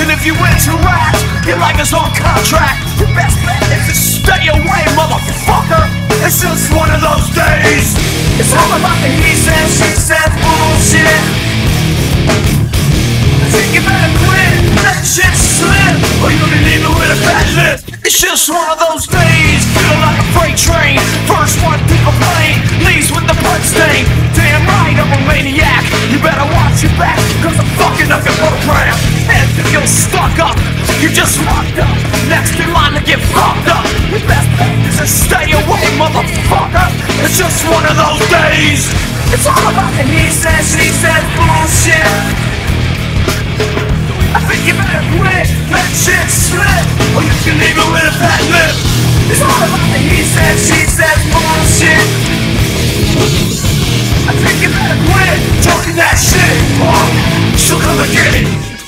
And if you interact, your life is on contract. Your best bet is to stay away, motherfucker. It's just one of those days. It's all about the he said, she said bullshit. I think you better quit, let shit slip, or you'll be leaving with a fat lip. It's just one of those days. Feel like a freight train. First one to complain leaves with the blood stain. Damn right, I'm a maniac. You better watch your back, cause I'm fucking up your program. And if you're stuck up, you're just locked up. Next in line to get fucked up. Your best bet is to stay away, motherfucker. It's just one of those days. It's all about the he said, she said bullshit. I think you better quit, let shit slip, or you can leave it with a fat lip. It's all about the he said, she said bullshit. I think you better quit talking that shit, or she'll come again.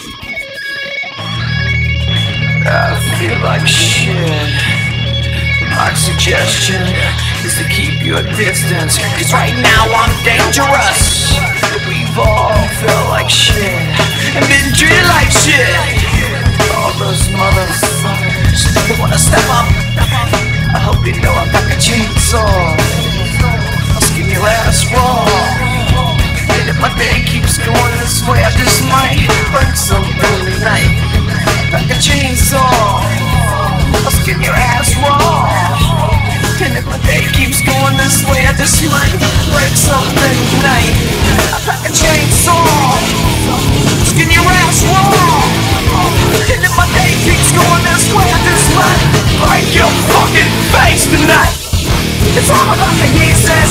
I feel like shit. My suggestion is to keep your distance, cause right now I'm dangerous. We've all felt like shit and been treated like shit. All those motherfuckers that wanna step up, I hope you know I'm like a chainsaw. I'll skin your ass raw. And if my day keeps going this way, I just might burn something tonight. Like a chainsaw, I'll skin your ass raw. And if my day keeps going this way, I just might break something tonight. Like a chainsaw, skin your ass raw. And if my day keeps going this way, I just might break your fucking face tonight. It's all about the he said,